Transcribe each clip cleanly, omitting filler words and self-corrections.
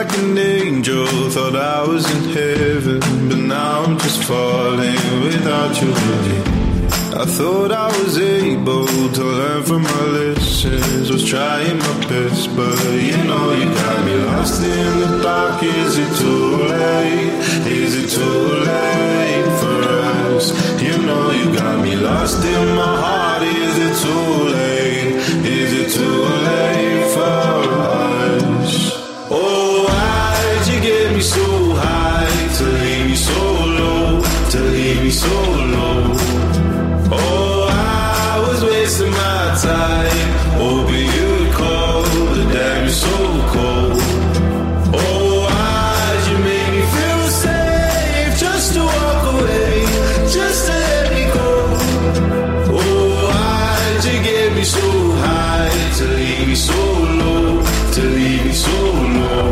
like an angel, thought I was in heaven, but now I'm just falling without you. I thought I was able to learn from my lessons, was trying my best, but you know you got me lost in the dark. Is it too late? Is it too late for us? You know you got me lost in my heart. Is it too late? Is it too late for us? Oh, why'd you get me so high to leave me so low, to leave me so low? Oh, I was wasting my time, hoping you'd call, but damn, you're so cold. Oh, why'd you make me feel safe, just to walk away, just to let me go? Oh, why'd you get me so high, to leave me so low, to leave me so low?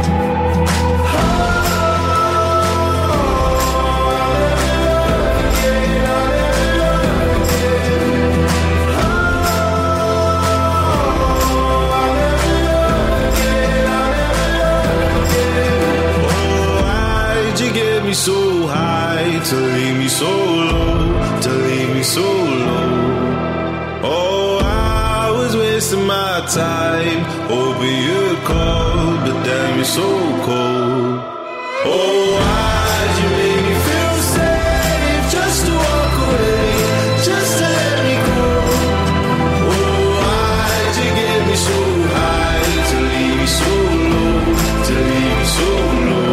So high to leave me so low, to leave me so low. Oh, I was wasting my time, hoping you'd call, but damn, you're so cold. Oh, why'd you make me feel safe, just to walk away, just to let me go? Oh, why'd you get me so high to leave me so low, to leave me so low?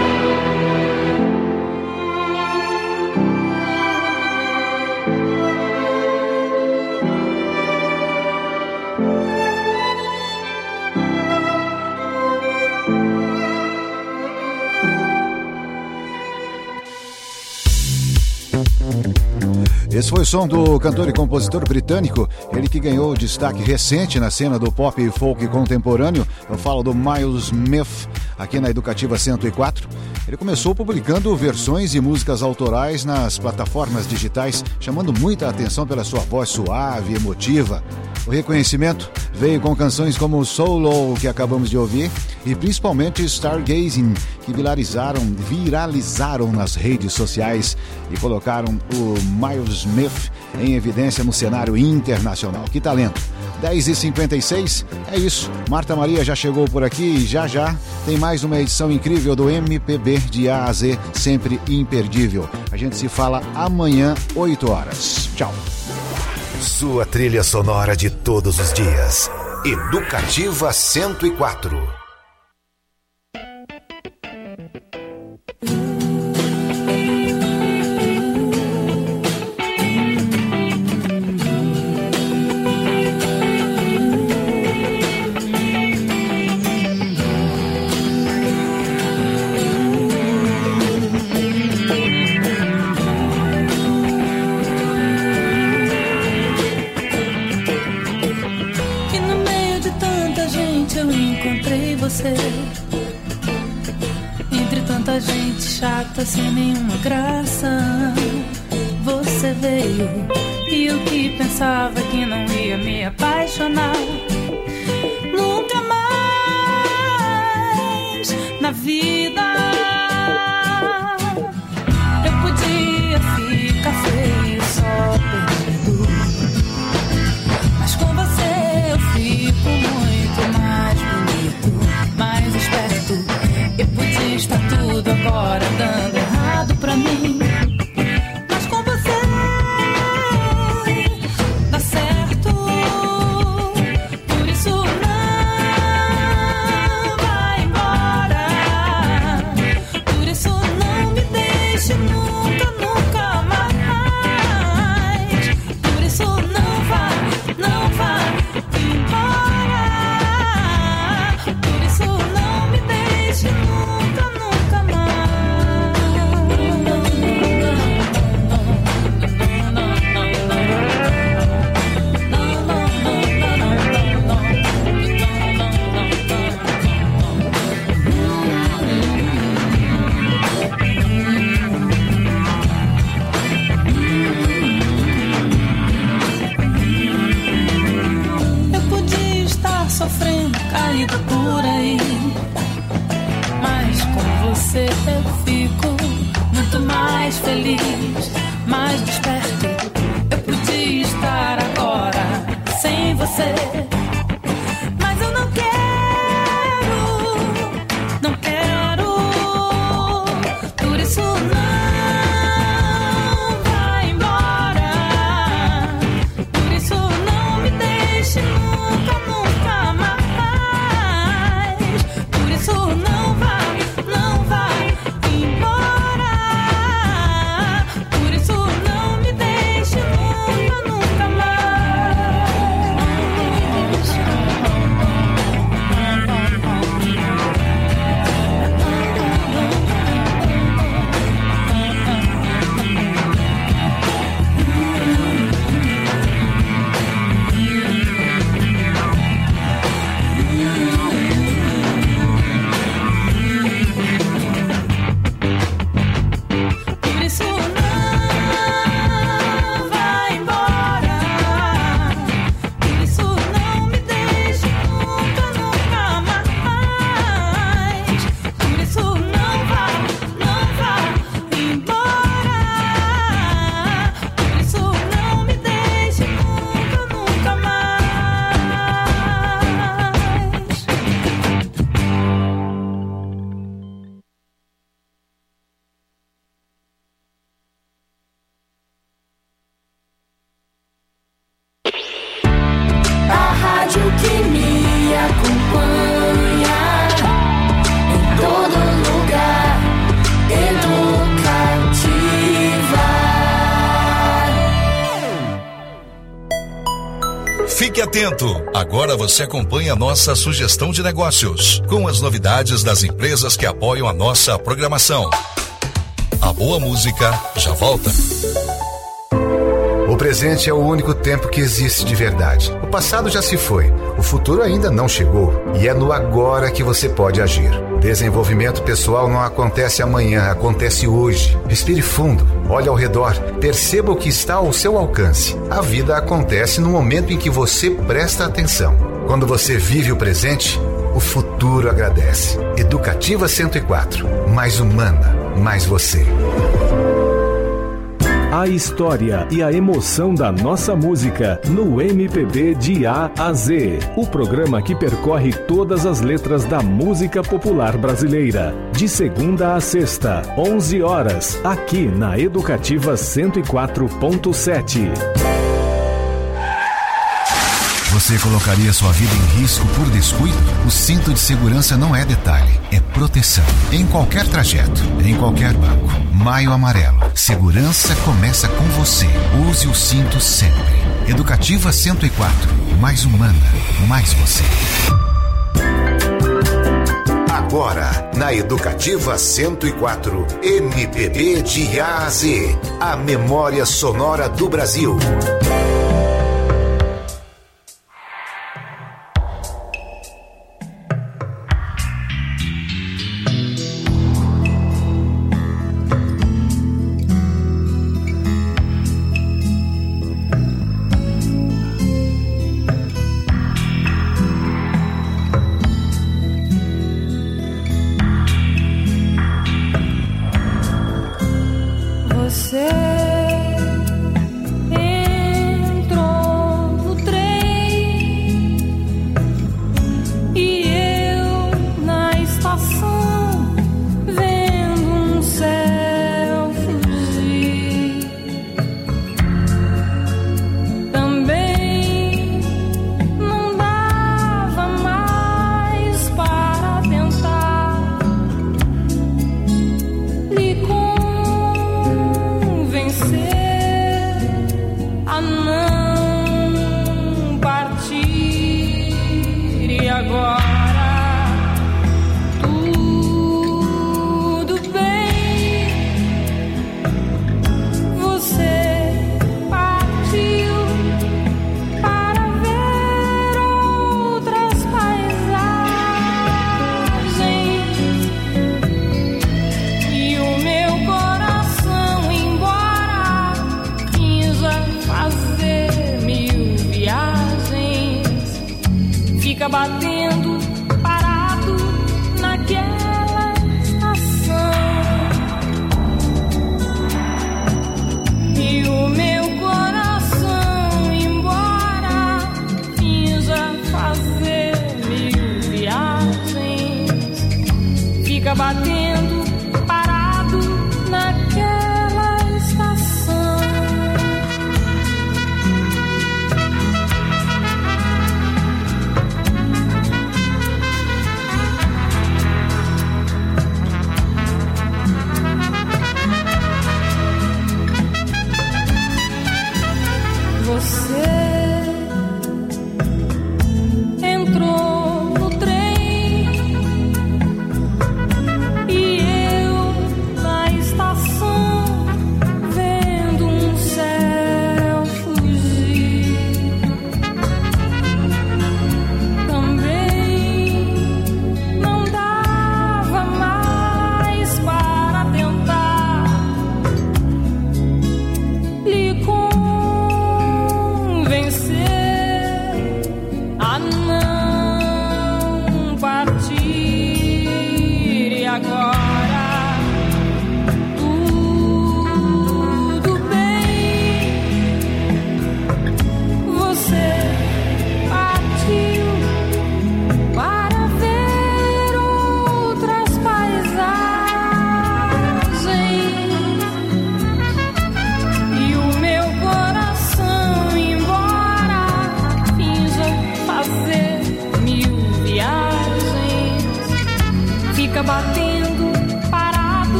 Esse foi o som do cantor e compositor britânico, ele que ganhou destaque recente na cena do pop e folk contemporâneo. Eu falo do Miles Smith, aqui na Educativa 104. Ele começou publicando versões e músicas autorais nas plataformas digitais, chamando muita atenção pela sua voz suave e emotiva. O reconhecimento veio com canções como Solo, que acabamos de ouvir, e principalmente Stargazing, que viralizaram nas redes sociais e colocaram o Miles Smith em evidência no cenário internacional. Que talento! 10h56, é isso. Marta Maria já chegou por aqui e já tem mais uma edição incrível do MPB de A a Z, sempre imperdível. A gente se fala amanhã, 8 horas. Tchau. Sua trilha sonora de todos os dias. Educativa 104. Entre tanta gente chata sem nenhuma graça, você veio e eu que pensava que não ia me apaixonar nunca mais na vida. Eu podia ficar feio só perdido, mas com você eu fico muito mais bonito, mais esperto. Eu podia estar tudo agora dando errado pra mim, mas com você dá certo. Por isso não vai embora, por isso não me deixe nunca, nunca mais. você. Mas eu não quero, não quero. Por isso não vai embora. Por isso não me deixe nunca, nunca mais. Por isso não vai embora. Por isso não me deixe nunca, nunca mais. Por isso não vai embora. Por isso não me deixe nunca, nunca mais. Por isso não vai embora. Por isso não me deixe nunca, nunca mais. A rádio que me acompanha em todo lugar, educativa. Fique atento! Agora você acompanha a nossa sugestão de negócios, com as novidades das empresas que apoiam a nossa programação. A boa música já volta. O presente é o único tempo que existe de verdade. O passado já se foi, o futuro ainda não chegou. E é no agora que você pode agir. Desenvolvimento pessoal não acontece amanhã, acontece hoje. Respire fundo, olhe ao redor, perceba o que está ao seu alcance. A vida acontece no momento em que você presta atenção. Quando você vive o presente, o futuro agradece. Educativa 104, mais humana, mais você. A história e a emoção da nossa música no MPB de A a Z. O programa que percorre todas as letras da música popular brasileira. De segunda a sexta, 11 horas, aqui na Educativa 104.7. Você colocaria sua vida em risco por descuido? O cinto de segurança não é detalhe, é proteção. Em qualquer trajeto, em qualquer banco. Maio Amarelo. Segurança começa com você. Use o cinto sempre. Educativa 104. Mais humana, mais você. Agora, na Educativa 104, MPB de A a Z. A memória sonora do Brasil. Você fica batendo parado naquela estação. E o meu coração, embora finja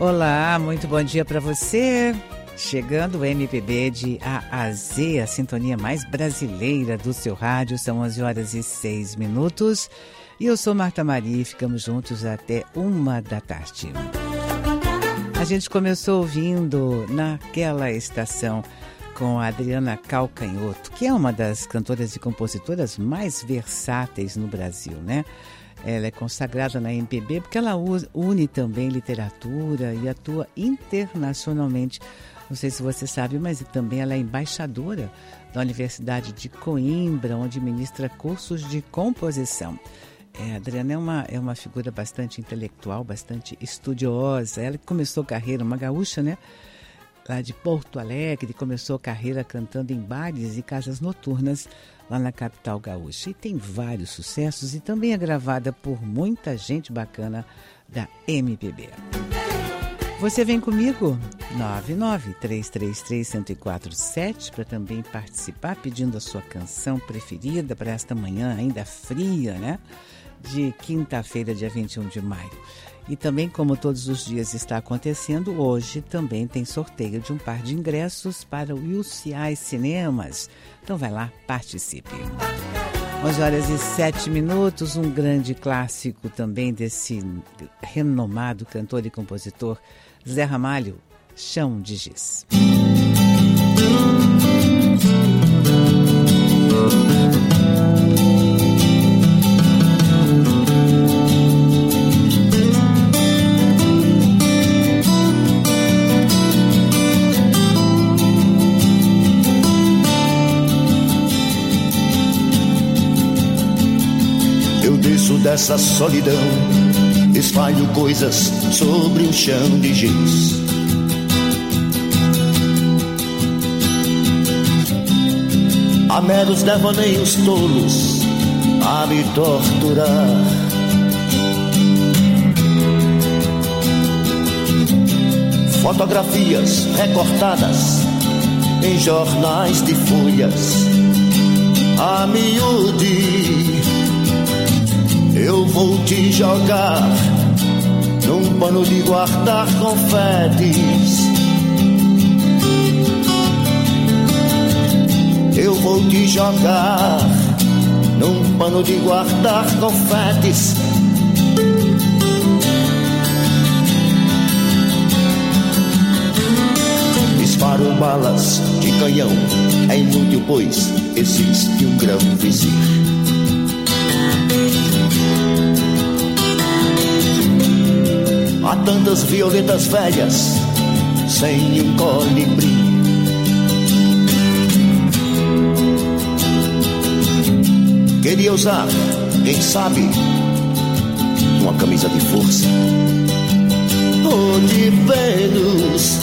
Olá, muito bom dia para você. Chegando o MPB de A a Z, a sintonia mais brasileira do seu rádio. São 11h06. E eu sou Marta Maria e ficamos juntos até 13h. A gente começou ouvindo Naquela Estação com a Adriana Calcanhoto, que é uma das cantoras e compositoras mais versáteis no Brasil, né? Ela é consagrada na MPB porque ela une também literatura e atua internacionalmente. Não sei se você sabe, mas também ela é embaixadora da Universidade de Coimbra, onde ministra cursos de composição. A Adriana é uma figura bastante intelectual, bastante estudiosa. Ela começou carreira, uma gaúcha, né? Lá de Porto Alegre, começou carreira cantando em bares e casas noturnas lá na capital gaúcha. E tem vários sucessos e também é gravada por muita gente bacana da MPB. Você vem comigo? 993331047 para também participar, pedindo a sua canção preferida para esta manhã ainda fria, né? De quinta-feira, dia 21 de maio. E também, como todos os dias está acontecendo, hoje também tem sorteio de um par de ingressos para o UCI Cinemas. Então vai lá, participe. 11h07, um grande clássico também desse renomado cantor e compositor Zé Ramalho, Chão de Giz. Eu desço dessa solidão, espalho coisas sobre um chão de giz. Há meros devaneios tolos a me torturar. Fotografias recortadas em jornais de folhas a miúde. Eu vou te jogar num pano de guardar confetes. Eu vou te jogar num pano de guardar confetes. Disparo balas de canhão, é inútil pois existe um grão vizir. Há tantas violetas velhas sem um colibri. Queria usar, quem sabe, uma camisa de força ou de Vênus,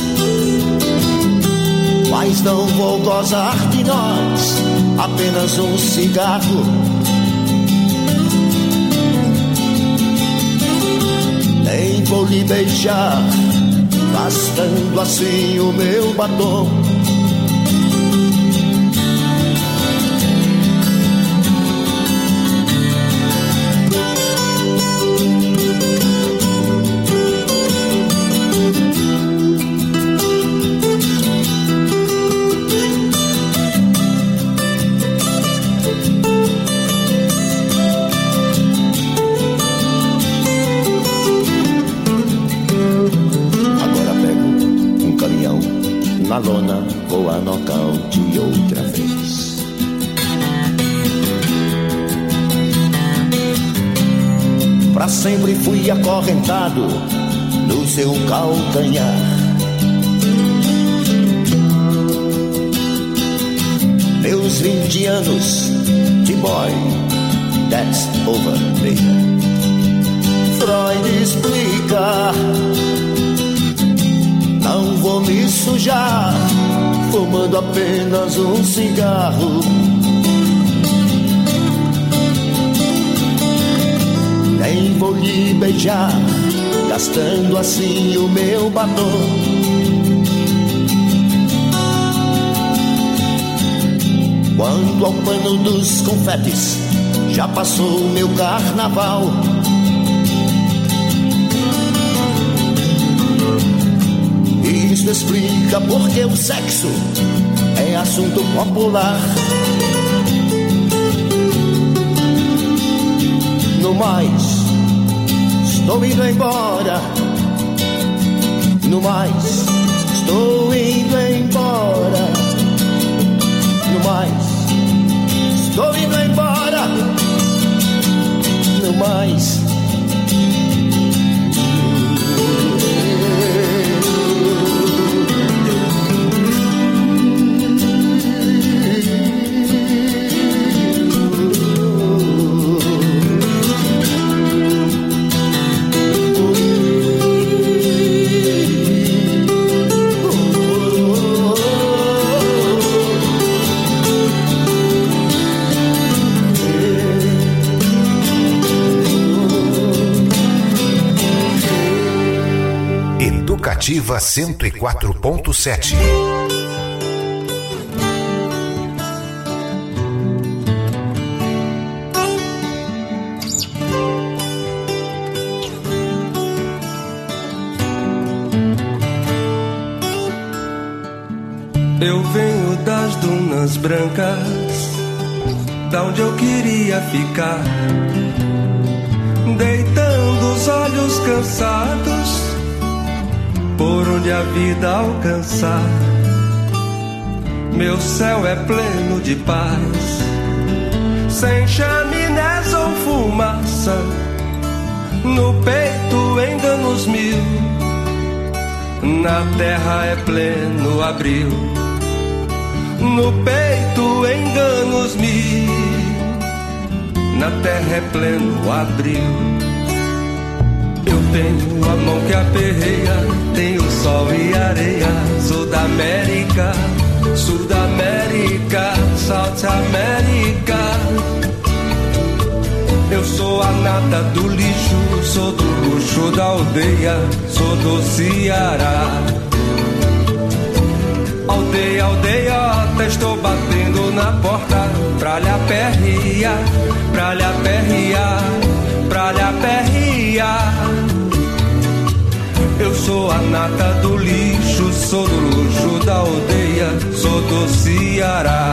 mas não vou gozar de nós, apenas um cigarro. Nem vou lhe beijar, gastando assim o meu batom. Lona, vou a nocaute outra vez. Pra sempre fui acorrentado no seu calcanhar. Meus 20 anos de boy, that's over, baby. Freud explica. Não vou me sujar, fumando apenas um cigarro. Nem vou lhe beijar, gastando assim o meu batom. Quanto ao pano dos confetes, já passou o meu carnaval. Isso explica porque o sexo é assunto popular. No mais, estou indo embora. No mais, estou indo embora. No mais, estou indo embora. No mais. Educativa 104.7. Eu venho das dunas brancas, da onde eu queria ficar, deitando os olhos cansados por onde a vida alcançar. Meu céu é pleno de paz, sem chaminés ou fumaça, no peito enganos mil, na terra é pleno abril, no peito enganos mil, na terra é pleno abril. Eu tenho a mão que aperreia, tenho sol e areia. Sou da América, Sul da América, South América. Eu sou a nata do lixo, sou do luxo da aldeia, sou do Ceará. Aldeia, aldeiota, estou batendo na porta pra lhe aperrear, pra lhe aperrear, pra lhe aperrear. Eu sou a nata do lixo, sou do luxo da aldeia, sou do Ceará.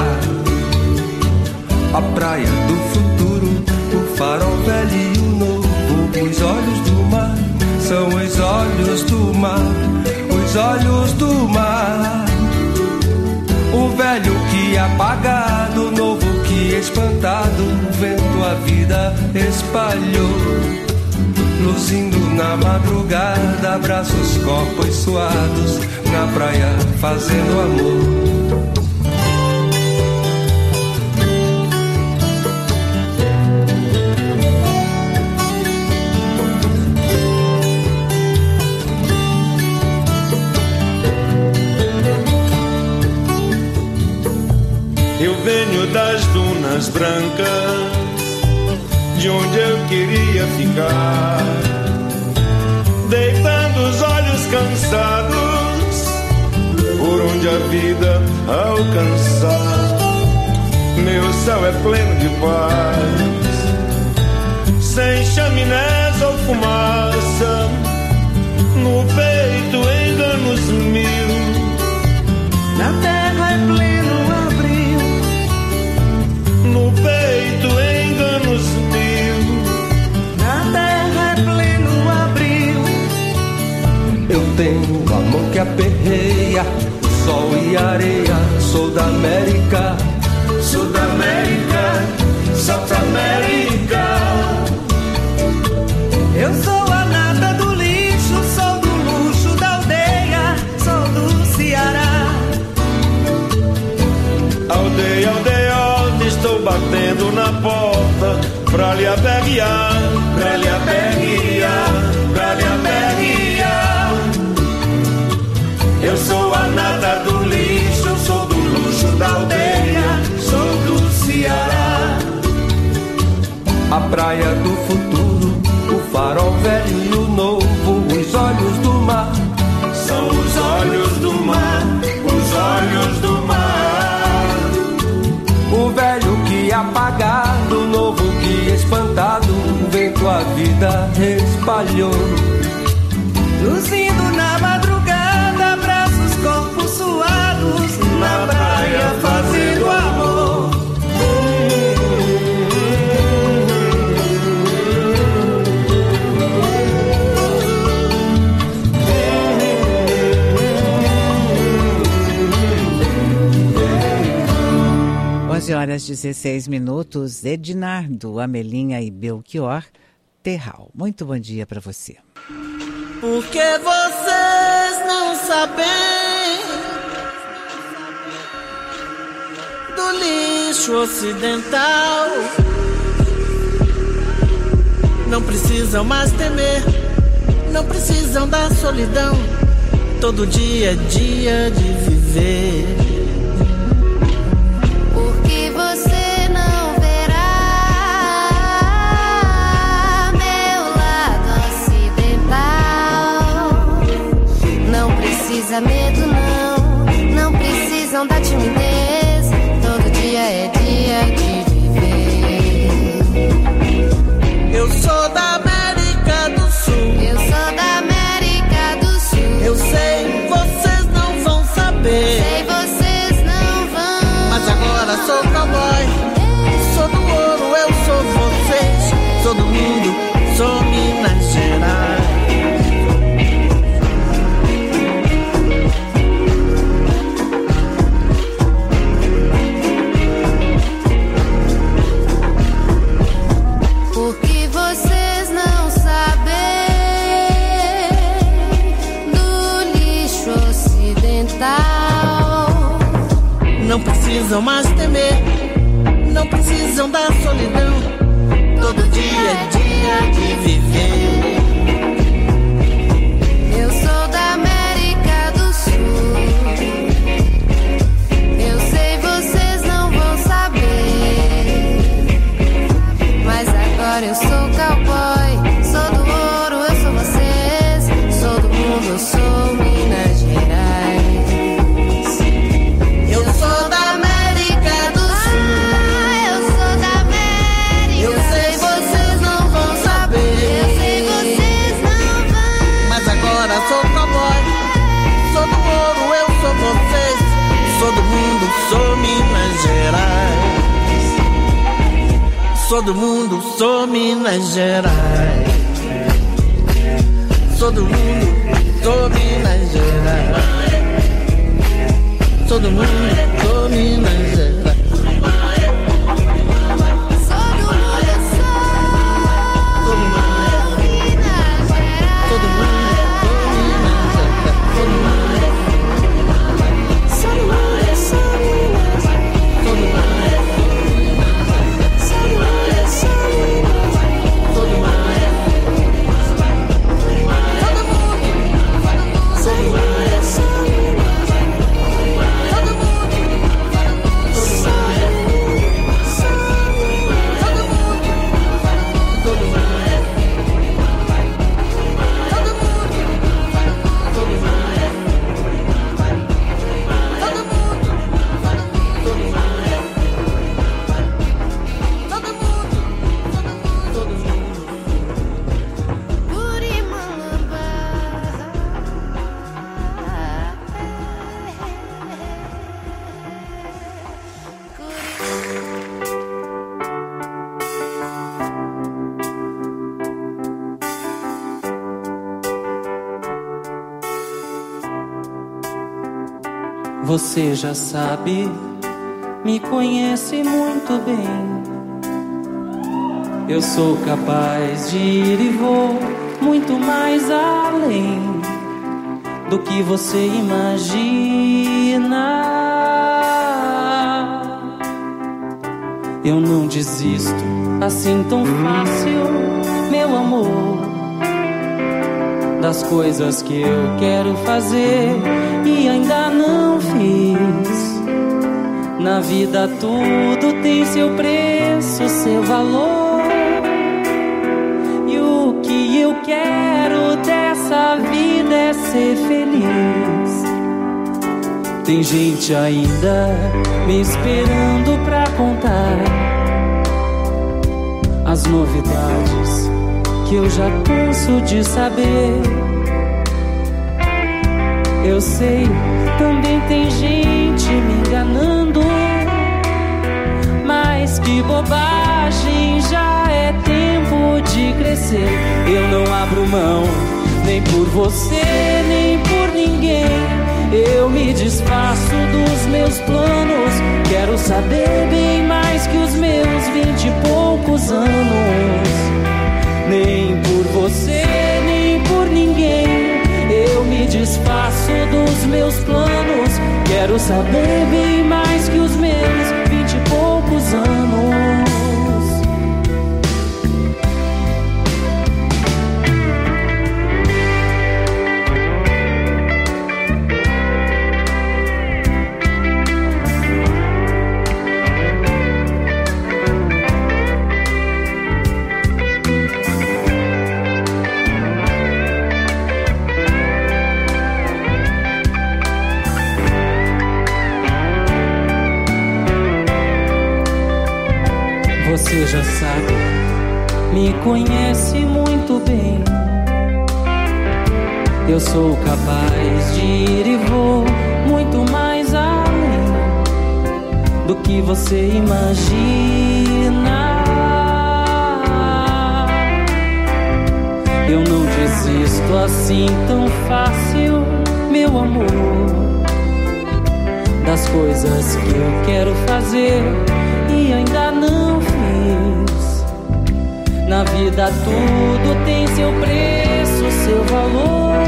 A praia do futuro, o farol velho e o novo, os olhos do mar, são os olhos do mar, os olhos do mar. O velho que é apagado, o novo que espantado, o vento a vida espalhou. Luzindo na madrugada, abraços, corpos suados, na praia fazendo amor. Eu venho das dunas brancas, de onde eu queria ficar, deitando os olhos cansados, por onde a vida alcançar. Meu céu é pleno de paz, sem chaminés ou fumaça, no peito enganos mil, na terra é pleno abril, no peito enganos mil, na terra é pleno abril. Eu tenho a mão que aperreia, sol e areia, sou da América, Sul da América, South América. Eu sou a nata do lixo, sou do luxo da aldeia, sou do Ceará. Aldeia, aldeota, estou batendo na porta pra lhe aperrear, pra lhe aperrear, pra lhe aperrear. Eu sou a nata do lixo, sou do luxo da aldeia, sou do Ceará. A praia do futuro, o farol velho e o novo, os olhos do mar, são os olhos do mar, os olhos do mar. O velho que apagado, o novo que espantado, o vento a vida espalhou. Luzindo na madrugada, abraços, 11h16, Ednardo, Amelinha e Belchior, Terral. Muito bom dia para você. Porque vocês não sabem do lixo ocidental. Não precisam mais temer, não precisam da solidão. Todo dia é dia de viver. Porque você não verá meu lado ocidental. Não precisa medo não, não precisam da timidez. Todo dia é dia de viver. Eu sou da América do Sul. Eu sou da América do Sul. Eu sei, vocês não vão saber. Sei, vocês não vão. Mas agora sou cowboy. Sou do ouro, eu sou vocês. Sou do mundo, sou Minas Gerais. Porque vocês não sabem do lixo ocidental. Não precisam mais temer, não precisam da solidão. Todo dia é dia de viver. Eu sou da América do Sul. Eu sei, vocês não vão saber. Mas agora eu sou cowboy. Sou do ouro, eu sou vocês. Sou do mundo, eu sou Minas Gerais. Eu sou da América do Sul. Eu sou da América. Eu sei, vocês não vão saber. Eu sei, vocês não vão. Mas agora sou cowboy. Sou do ouro, eu sou vocês. Sou do mundo, sou Minas Gerais. Sou do mundo, sou Minas Gerais. Sou do mundo, sou Minas Gerais. Sou do mundo, sou Minas Gerais. Sou do mundo, eu sou Minas Gerais. Sou do mundo, sou Minas Gerais. Sou do mundo, Sou do mundo, eu sou Minas Gerais. sou do mundo, Sou do mundo, eu sou Minas Gerais. sou do mundo. Sou do mundo, eu sou Minas Você já sabe, me conhece muito bem. Eu sou capaz de ir e vou muito mais além do que você imagina. Eu não desisto assim tão fácil, meu amor, das coisas que eu quero fazer e ainda não fiz. Na vida tudo tem seu preço, seu valor. E o que eu quero dessa vida é ser feliz. Tem gente ainda me esperando pra contar as novidades que eu já canso de saber. Eu sei, também tem gente me enganando, mas que bobagem, já é tempo de crescer. Eu não abro mão, nem por você, nem por ninguém. eu me desfaço dos meus planos. Quero saber bem mais que os meus 20 e poucos anos. Nem por você, nem por ninguém, eu me desfaço dos meus planos. Quero saber bem mais que os meus 20 e poucos anos. Você já sabe, me conhece muito bem. Eu sou capaz de ir e vou muito mais além do que você imagina. Eu não desisto assim tão fácil, meu amor, das coisas que eu quero fazer e ainda não fiz. Na vida tudo tem seu preço, seu valor.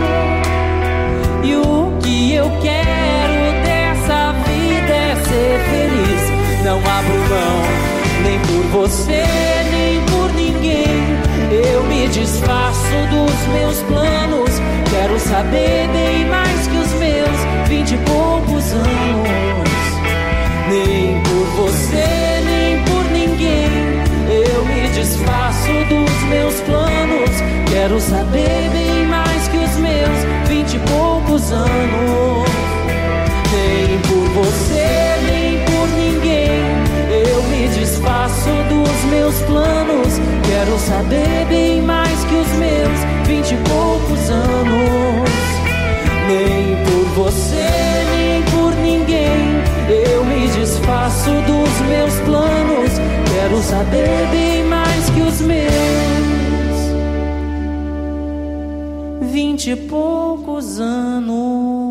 E o que eu quero dessa vida é ser feliz. Não abro mão, nem por você, nem por ninguém. Eu me desfaço dos meus planos. Quero saber bem mais que os meus 20 e poucos anos. Nem por você, nem por ninguém, eu me desfaço dos meus planos. Quero saber bem mais que os meus 20 e poucos anos. Nem por você, nem por ninguém, eu me desfaço dos meus planos. Quero saber bem mais que os meus 20 e poucos anos. Nem por você, nem por ninguém, eu me desfaço dos meus planos. Quero saber bem mais que os meus 20 e poucos anos.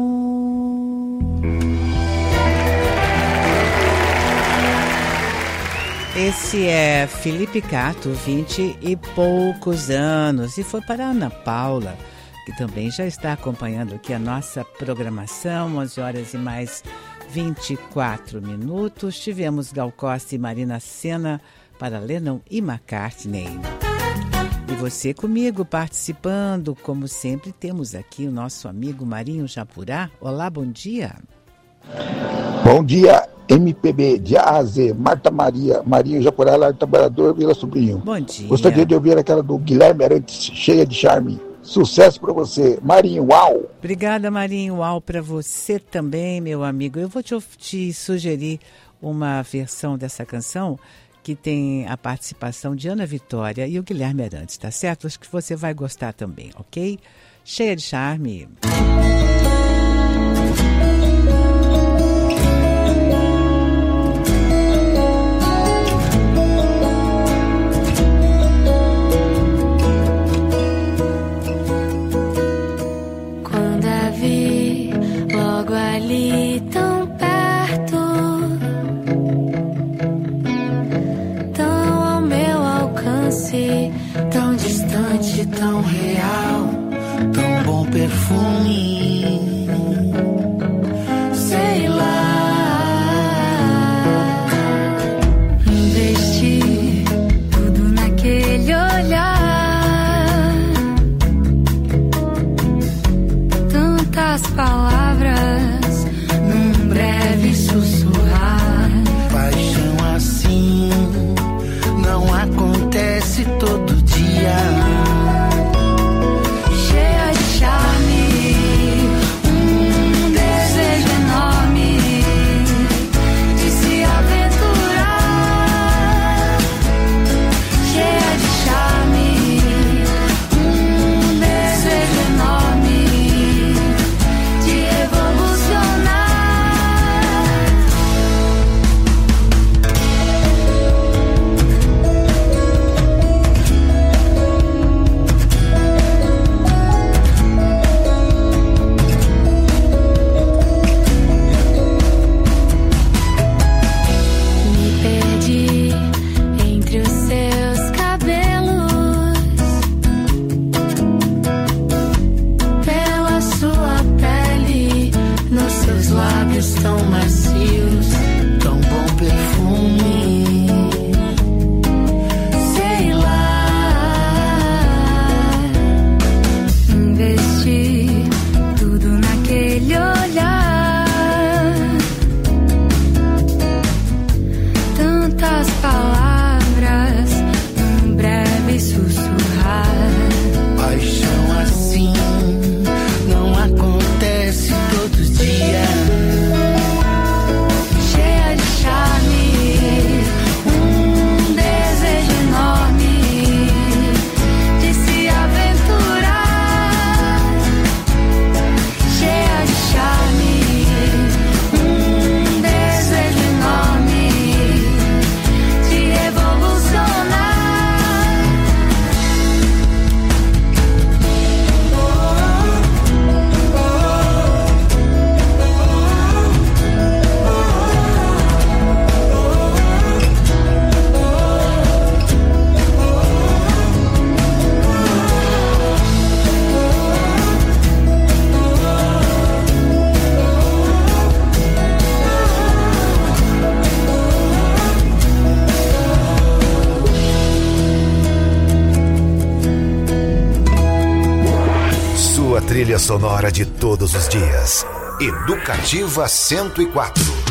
Esse é Felipe Cato, 20 e poucos anos. E foi para a Ana Paula, que também já está acompanhando aqui a nossa programação, 11 horas e mais 24 minutos. Tivemos Gal Costa e Marina Sena para Lennon e McCartney. E você comigo participando, como sempre, temos aqui o nosso amigo Marinho Japurá. Olá, bom dia. Bom dia, MPB de A a Z, Marta Maria, Marinho Japurá, Lar Trabalhador, Vila Sobrinho. Bom dia. Gostaria de ouvir aquela do Guilherme Arantes, cheia de charme. Sucesso para você, Marinho, uau! Obrigada, Marinho, uau para você também, meu amigo. Eu vou te sugerir uma versão dessa canção que tem a participação de Ana Vitória e o Guilherme Arantes, tá certo? Acho que você vai gostar também, ok? Cheia de charme. Logo ali, tão perto, tão ao meu alcance, tão distante, tão real, tão bom perfume, sei lá, investi tudo naquele olhar, tantas palavras num breve sussurrar. Paixão assim não acontece todo dia. Cheia de charme, desejo enorme de se aventurar. Cheia de charme, desejo enorme de revolucionar. trilha sonora de todos os dias. Educativa 104.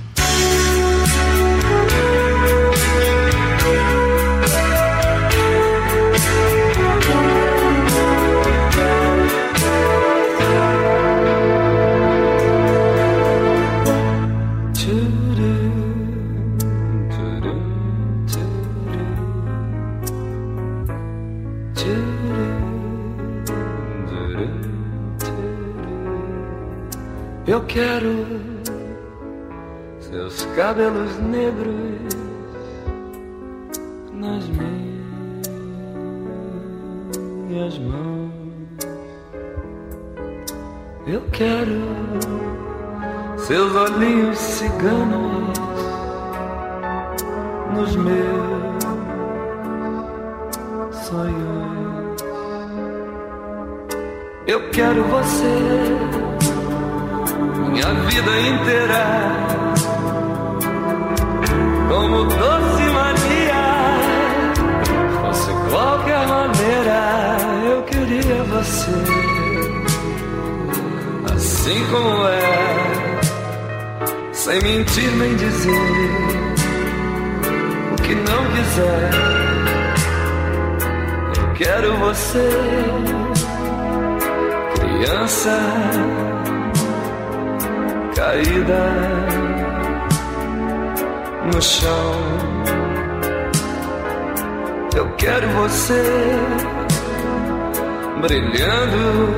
Eu quero seus cabelos negros nas minhas mãos. Eu quero seus olhinhos ciganos nos meus sonhos. Eu quero você minha vida inteira, como doce mania, fosse qualquer maneira, eu queria você, assim como é, sem mentir nem dizer o que não quiser. Eu quero você, criança caída no chão. Eu quero você brilhando,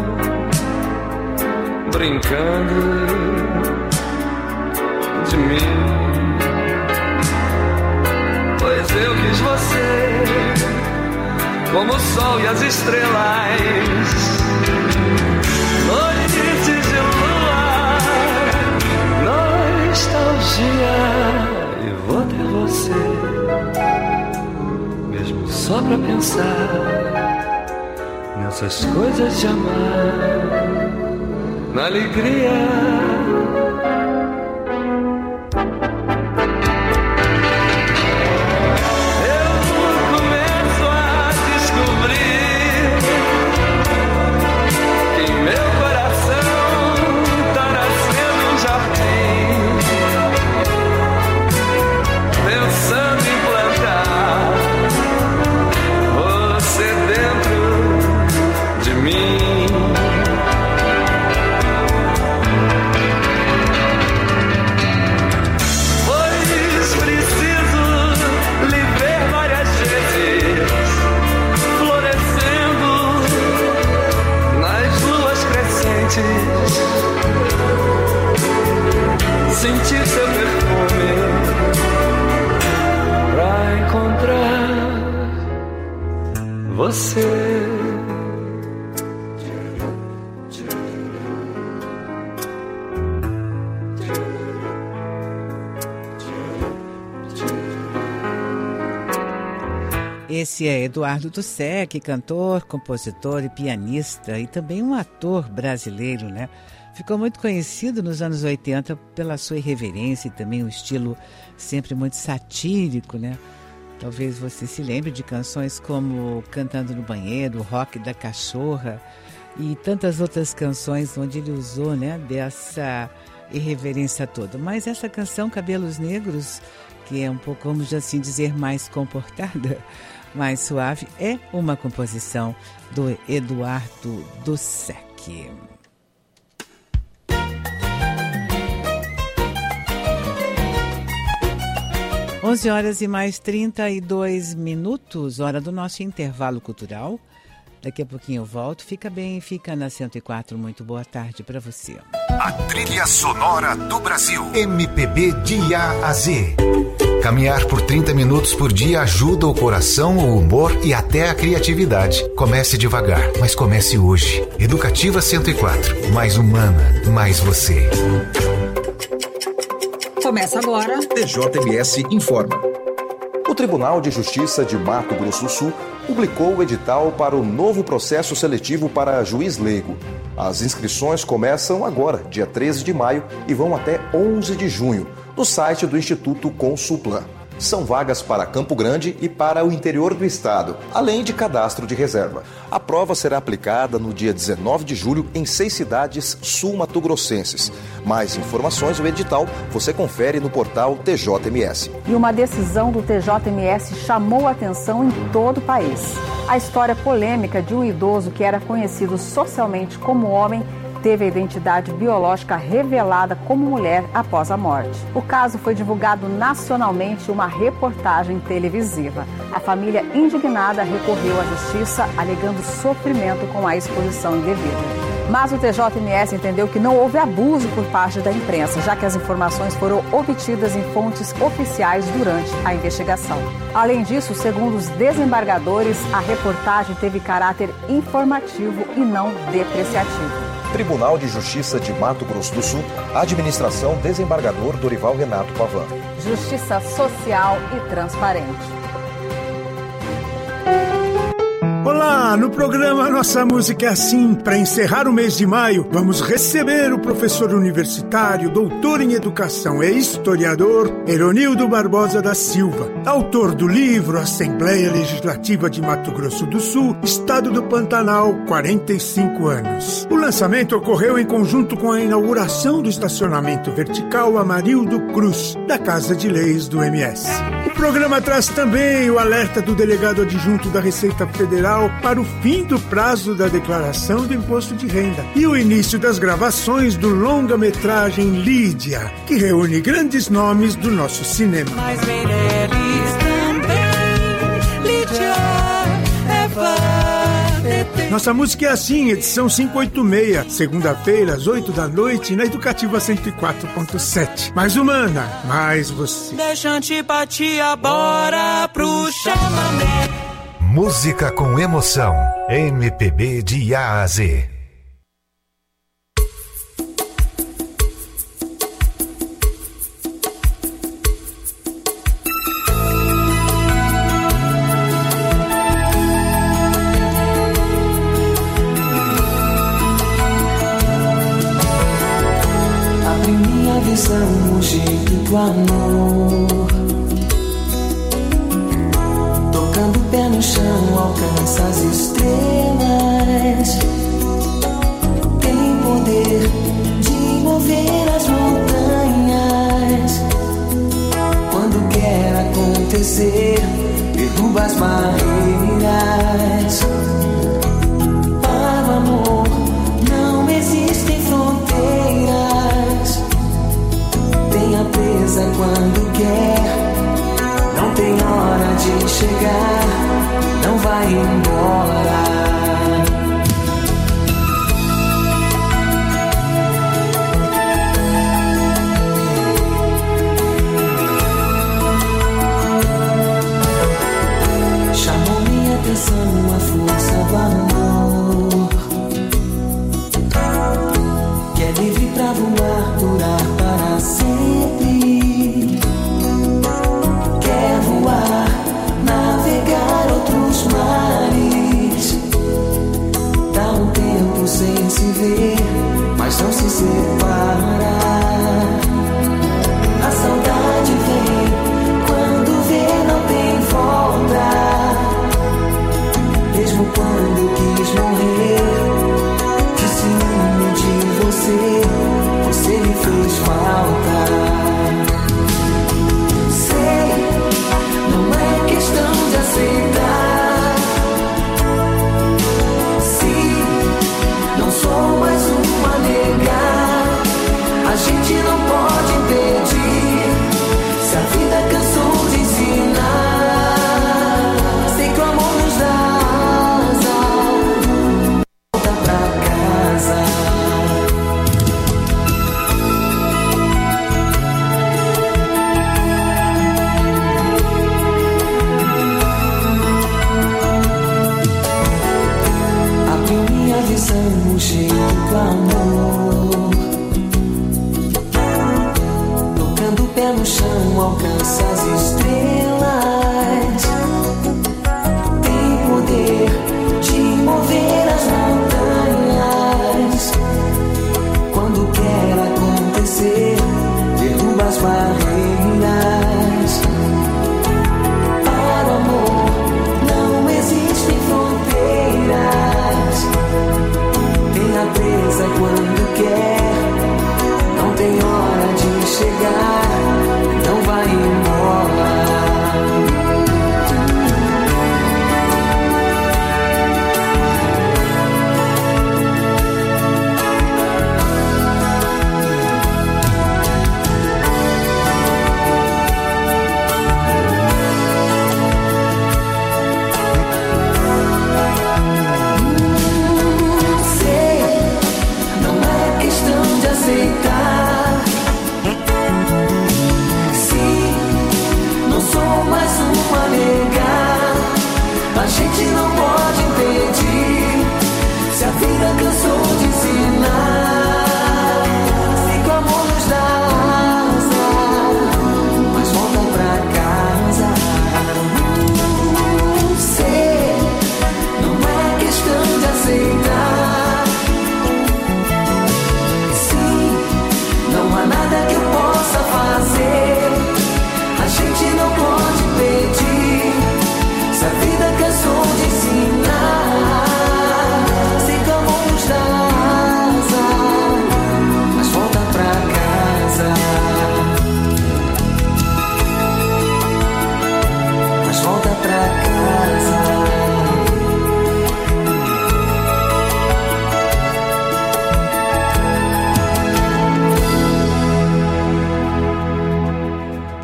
brincando de mim. Pois eu quis você como o sol e as estrelas, noites de nostalgia, e vou ter você, mesmo só pra pensar nessas coisas de amar, na alegria. Sentir seu perfume pra encontrar você. Esse é Eduardo Dussek, cantor, compositor e pianista e também um ator brasileiro, né? Ficou muito conhecido nos anos 80 pela sua irreverência e também um estilo sempre muito satírico, né? Talvez você se lembre de canções como Cantando no Banheiro, Rock da Cachorra e tantas outras canções onde ele usou, né, dessa irreverência toda. Mas essa canção, Cabelos Negros, que é um pouco, vamos assim dizer, mais comportada, mais suave, é uma composição do Eduardo Dussek. 11 horas e mais 32 minutos, hora do nosso intervalo cultural. Daqui a pouquinho eu volto. Fica bem, fica na 104. Muito boa tarde para você. A trilha sonora do Brasil. MPB de A a Z. Caminhar por 30 minutos por dia ajuda o coração, o humor e até a criatividade. Comece devagar, mas comece hoje. Educativa 104. Mais humana, mais você. Começa agora. TJMS informa. O Tribunal de Justiça de Mato Grosso do Sul publicou o edital para o novo processo seletivo para juiz leigo. As inscrições começam agora, dia 13 de maio, e vão até 11 de junho, no site do Instituto Consulplan. São vagas para Campo Grande e para o interior do estado, além de cadastro de reserva. A prova será aplicada no dia 19 de julho em 6 cidades sul-matogrossenses. Mais informações do edital você confere no portal TJMS. E uma decisão do TJMS chamou a atenção em todo o país. A história polêmica de um idoso que era conhecido socialmente como homem teve a identidade biológica revelada como mulher após a morte. O caso foi divulgado nacionalmente em uma reportagem televisiva. A família indignada recorreu à justiça, alegando sofrimento com a exposição indevida. Mas o TJMS entendeu que não houve abuso por parte da imprensa, já que as informações foram obtidas em fontes oficiais durante a investigação. Além disso, segundo os desembargadores, a reportagem teve caráter informativo e não depreciativo. Tribunal de Justiça de Mato Grosso do Sul, Administração Desembargador Dorival Renato Pavan. Justiça social e transparente. Olá, no programa Nossa Música é Assim. Para encerrar o mês de maio, vamos receber o professor universitário, doutor em educação e historiador, Eronildo Barbosa da Silva, autor do livro Assembleia Legislativa de Mato Grosso do Sul, Estado do Pantanal, 45 anos. O lançamento ocorreu em conjunto com a inauguração do estacionamento vertical Amarildo Cruz, da Casa de Leis do MS. O programa traz também o alerta do delegado adjunto da Receita Federal para o fim do prazo da declaração do imposto de renda e o início das gravações do longa-metragem Lídia, que reúne grandes nomes do nosso cinema. Mas Meirelles também, Lídia, Eva, Nossa Música é Assim, edição 586, segunda-feira às 8 da noite na Educativa 104.7. Mais humana, mais você. Deixa antipatia, bora pro chamamé. Música com emoção. MPB de A a Z. Abre minha visão, o jeito do amor. Tocando o pé no chão, alcança as estrelas. Tem poder de mover as montanhas. Quando quer acontecer, derruba as barreiras. Para o amor não existem fronteiras. Tenha presa quando quer. Não tem hora de chegar, não vai embora. Chamou minha atenção a força do amor, que é livre pra voar, durar para sempre. Navegar outros mares. Dá um tempo sem se ver, mas não se separa. A saudade vem, quando vê não tem volta. Mesmo quando quis morrer, de ciúme de você, você me fez falta. Questão de aceitar. Se não sou mais um a negar, a gente não pode impedir. Se a vida cansou de ensinar, sei que o amor nos dá asa. Volta pra casa. O jeito do amor, tocando o pé no chão, alcança as estrelas. Tem poder de mover as montanhas. Quando quer acontecer, derruba as barreiras.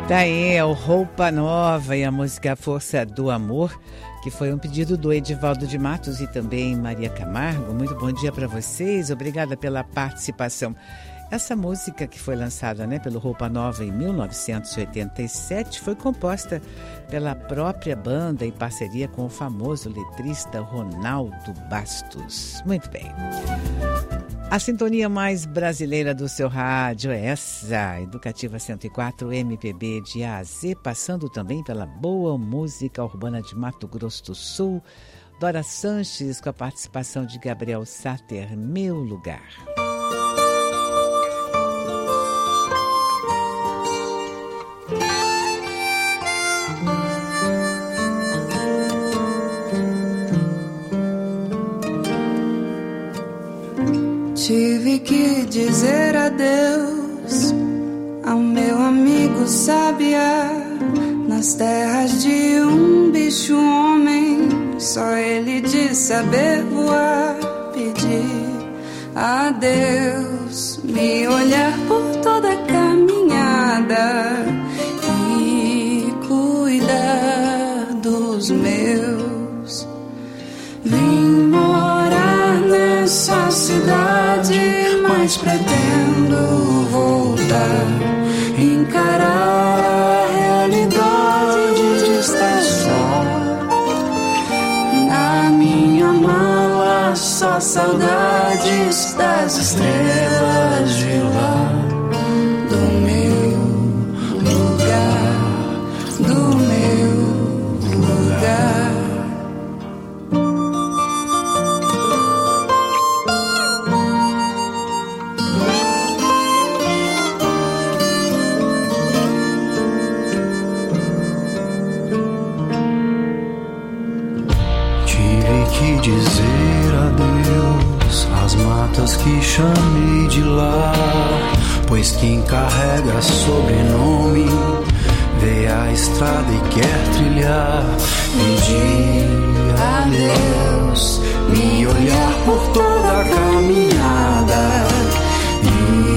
Daí é o Roupa Nova e a música Força do Amor, que foi um pedido do Edivaldo de Matos e também Maria Camargo. Muito bom dia para vocês, obrigada pela participação. Essa música que foi lançada, pelo Roupa Nova em 1987 foi composta pela própria banda em parceria com o famoso letrista Ronaldo Bastos. Muito bem. A sintonia mais brasileira do seu rádio é essa, Educativa 104 MPB de A a Z, passando também pela boa música urbana de Mato Grosso do Sul. Dora Sanches com a participação de Gabriel Sater, Meu Lugar. Tive que dizer adeus ao meu amigo sabiá. Nas terras de um bicho homem, só ele de saber voar. Pedi a Deus me olhar por toda a caminhada e cuidar dos meus. Vim morar nessa cidade, mas pretendo voltar, encarar a realidade de estar só. Na minha mala só saudades das estrelas de lá, do meu lugar, do meu lugar. Dizer adeus às matas que chamei de lar, pois quem carrega sobrenome vê a estrada e quer trilhar. Pedi a Deus me olhar por toda a caminhada e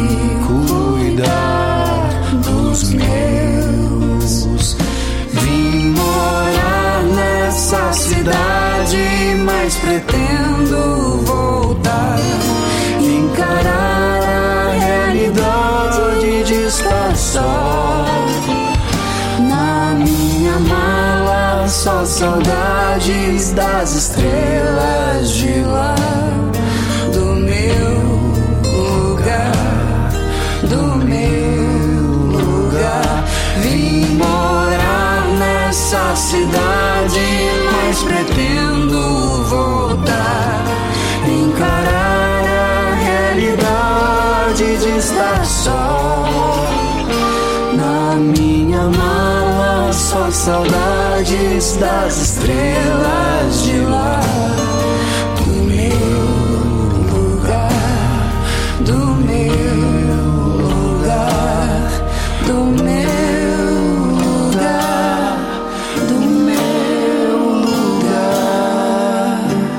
cuidar dos meus. Vim morar nessa cidade, mas pretendo voltar, encarar a realidade de estar só. Na minha mala só saudades das estrelas de lá, do meu lugar, do meu lugar. Vim morar nessa cidade, mas pretendo voltar, encarar a realidade de estar só. Na minha mala só saudades das estrelas de lá, do meu lugar, do meu lugar, do meu lugar, do meu lugar.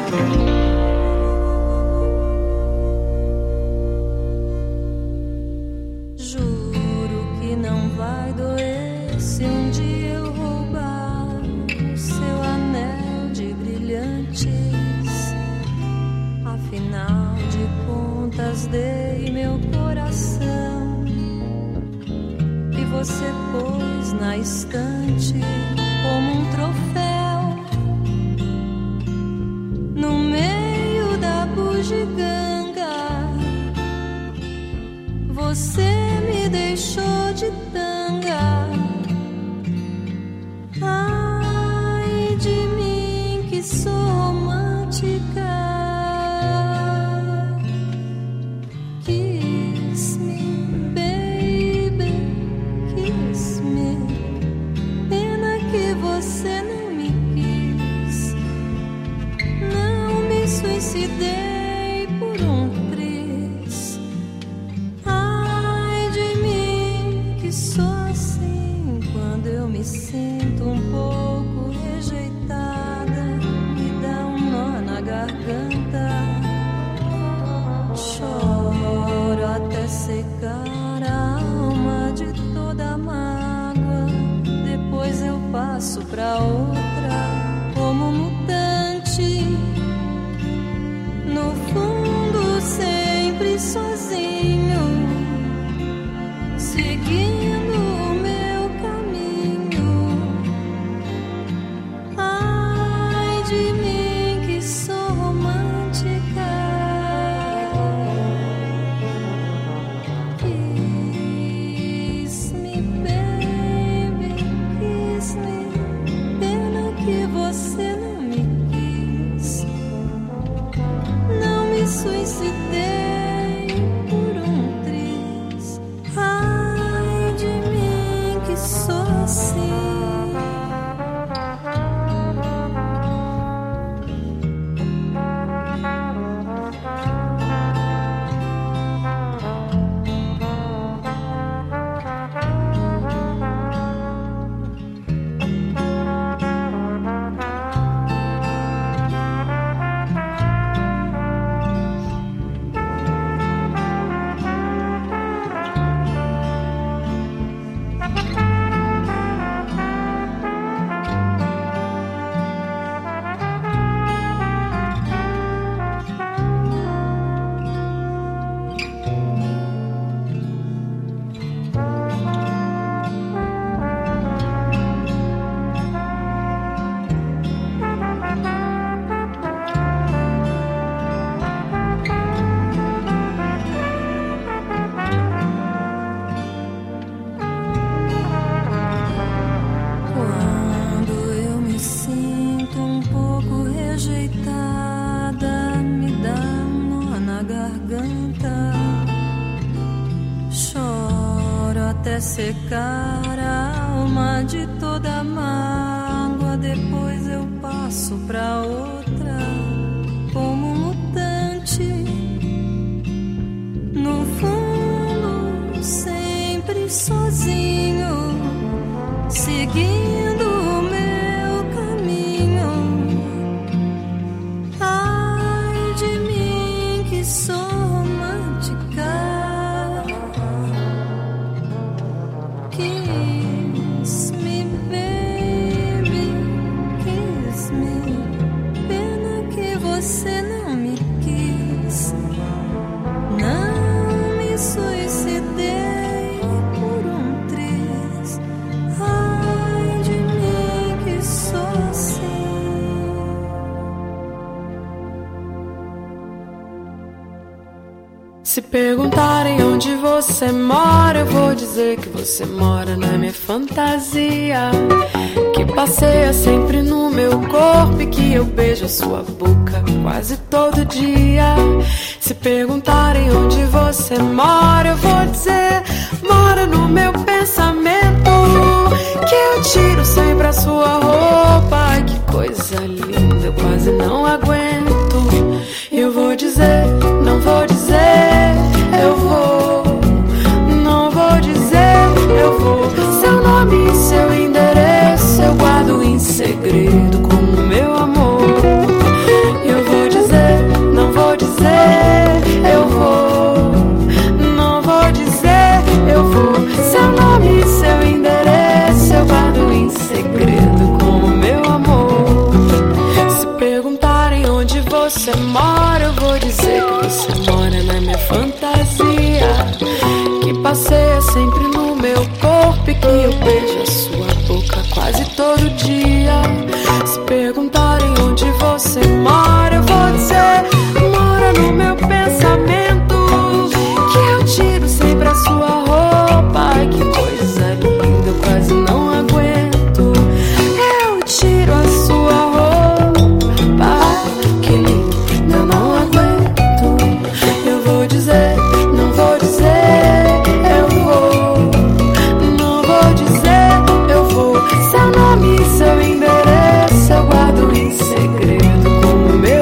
Juro que não vai doer se um dia eu roubar o seu anel de brilhantes. Afinal de contas dei meu coração e você pôs na estante como um troféu. No meio da bugiganga você me deixou de tanga. Ai de mim que sou romântica. Kiss me, baby, kiss me. Pena que você não me quis. Não me suicidei por um triz. Ai de mim que sou assim quando eu me sinto um pouco rejeitada. Me dá um nó na garganta. Choro até secar a alma de toda mágoa. suicidei por triz. Ai de mim que sou assim. Secar a alma de toda mágoa, depois eu passo pra outra como mutante. No fundo, sempre sozinho, seguindo o meu caminho. Ai de mim que sou romântica. Kiss me, baby, kiss me. Pena que você não me quis. Não me suicidei por triz. Ai de mim que sou assim. Se perguntarem onde você mora, eu vou dizer que você mora na minha fantasia, que passeia sempre no meu corpo e que eu beijo a sua boca quase todo dia. Se perguntarem onde você mora, eu vou dizer, mora no meu pensamento, que eu tiro sempre a sua roupa. Ai, que coisa linda, eu quase não aguento. Eu vou dizer, não vou dizer, eu vou. Não vou dizer, eu vou. Seu nome e seu endereço eu guardo em segredo como meu amor. Eu vou dizer, não vou dizer, eu vou. Não vou dizer, eu vou. Seu nome e seu endereço eu guardo em segredo como meu amor. Se perguntarem onde você mora, eu vou dizer que você mora na minha fantasia, que passeia sempre no meu corpo e que eu beijo a sua boca quase todo dia. Se perguntarem onde você mora, eu vou dizer, mora no meu pensamento, que eu tiro sempre a sua roupa. Ai, que coisa linda, eu quase não aguento. Eu tiro a sua roupa. Ai, que linda, eu não aguento. Eu vou dizer, não vou dizer, eu vou. Não vou dizer, eu vou. Seu nome e seu endereço eu guardo em segredo como meu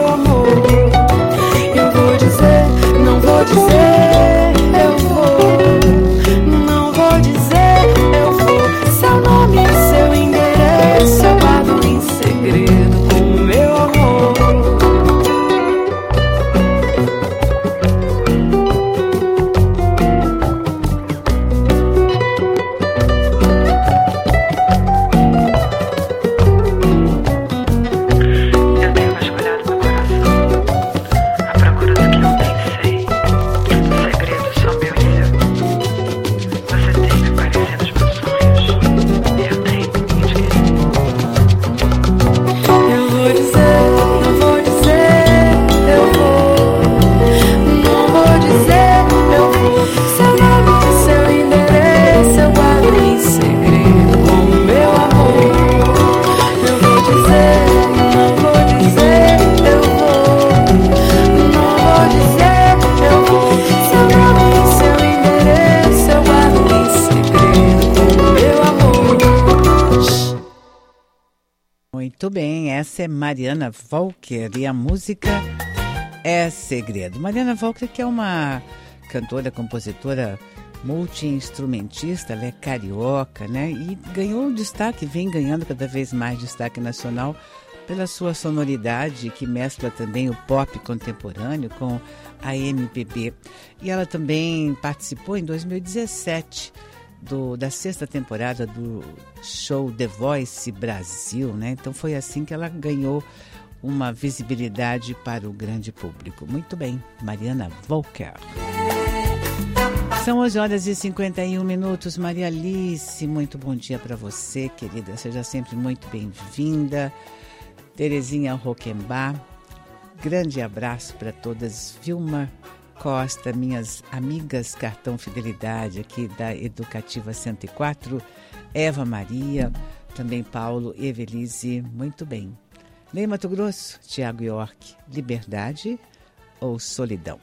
Essa é Mariana Walker e a música é Segredo. Mariana Walker, que é uma cantora, compositora, multi-instrumentista, ela é carioca, né? E ganhou destaque, vem ganhando cada vez mais destaque nacional pela sua sonoridade, que mescla também o pop contemporâneo com a MPB. E ela também participou em 2017 da 6ª temporada do show The Voice Brasil, né? Então foi assim que ela ganhou uma visibilidade para o grande público. Muito bem, Mariana Walker. São 11h51. Maria Alice, muito bom dia para você, querida. Seja sempre muito bem-vinda. Terezinha Roquembar, grande abraço para todas. Vilma Costa, minhas amigas Cartão Fidelidade aqui da Educativa 104, Eva Maria, também Paulo, Evelise, muito bem. Ney Mato Grosso, Tiago York, Liberdade ou Solidão?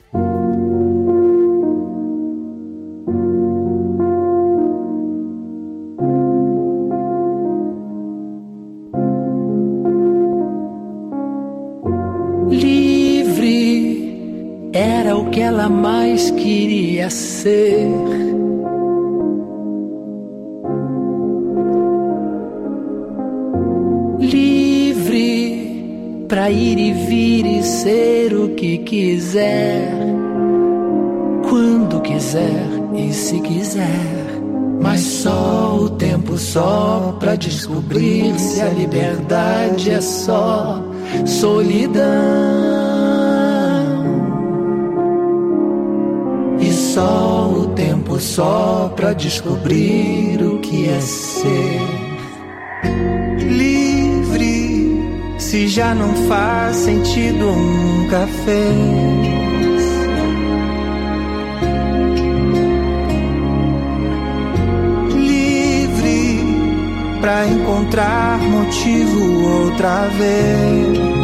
Era o que ela mais queria ser. Livre pra ir e vir e ser o que quiser, quando quiser e se quiser. Mas só o tempo só pra descobrir se a liberdade é só solidão. Só o tempo só pra descobrir o que é ser livre. Se já não faz sentido, nunca fez. Livre pra encontrar motivo outra vez.